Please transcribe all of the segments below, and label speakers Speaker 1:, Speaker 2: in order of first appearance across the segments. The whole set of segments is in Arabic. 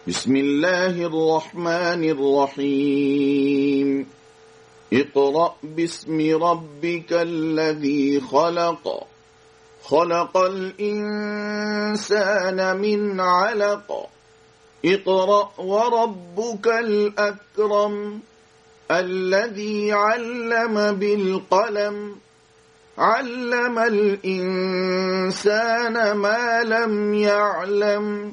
Speaker 1: بسم الله الرحمن الرحيم اقرأ باسم ربك الذي خلق خلق الإنسان من علق اقرأ وربك الأكرم الذي علم بالقلم علم الإنسان ما لم يعلم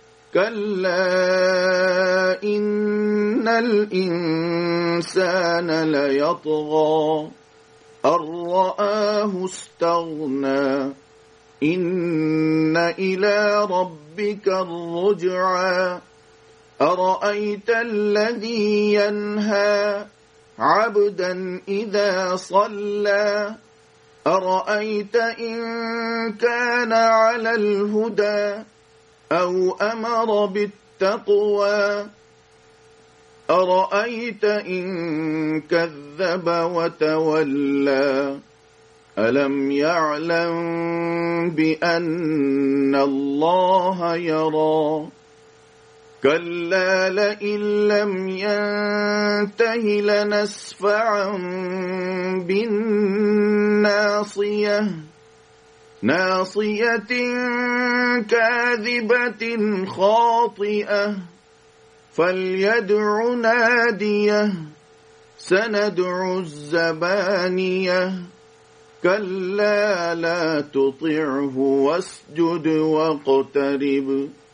Speaker 1: كلا إن الإنسان ليطغى أن رآه استغنى إن إلى ربك الرجعى أرأيت الذي ينهى عبدا إذا صلى أرأيت إن كان على الهدى أو أمر بالتقوى أرأيت إن كذب وتولى ألم يعلم بأن الله يرى كلا لئن لم ينته لنسفعا بالناصية ناصية كاذبة خاطئة فليدع ناديه سندع الزبانية كلا لا تطعه واسجد واقترب